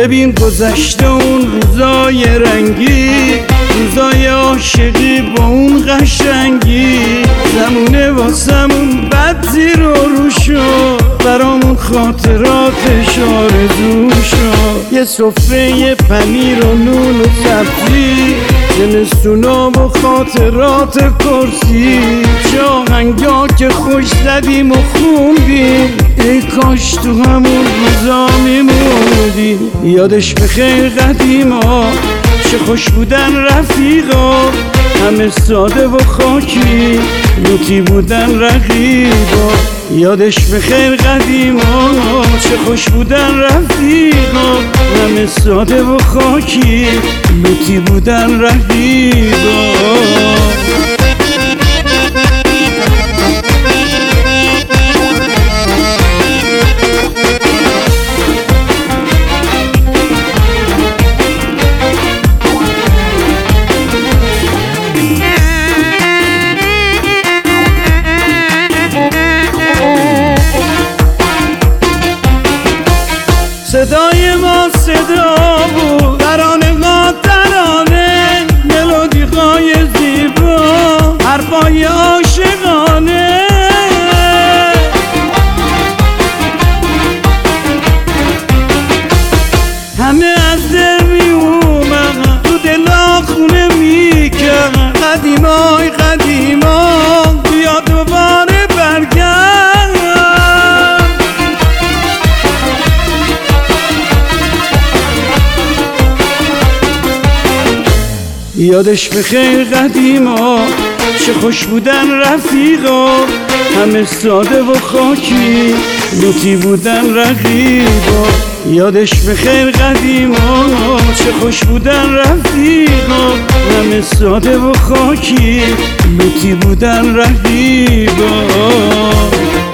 ببین گذشته اون روزای رنگی، روزای عاشقی با اون قشنگی. زمونه واسمون بد زیر و رو شد، برامون خاطراتش آرزو شد. یه سفره یه پنیر و نون و سبزی، زمستونا و خاطرات کرسی. چه آهنگا که خوش زدیم و خوندیم، ای کاش تو همون روزا میموندیم. یادش بخیر قدیما، چه خوش بودن رفیقا، همه ساده و خاکی، لوتی بودن رقیبا. یادش بخیر قدیما، چه خوش بودن رفیقا، همه ساده و خاکی، لوتی بودن رقیبا. صدای ما صدا بود، ترانه ما ترانه، ملودی های زیبا، حرفای عاشقانه. همه از دل می اومد، تو دلا خونه می کرد. قدیمای قدیما بیا دوباره برگرد. یادش بخیر قدیما، چه خوش بودن رفیقا، همه ساده و خاکی، لوتی بودن رقیبا. یادش بخیر قدیما، چه خوش بودن رفیقا، همه ساده و خاکی، لوتی بودن رقیبا.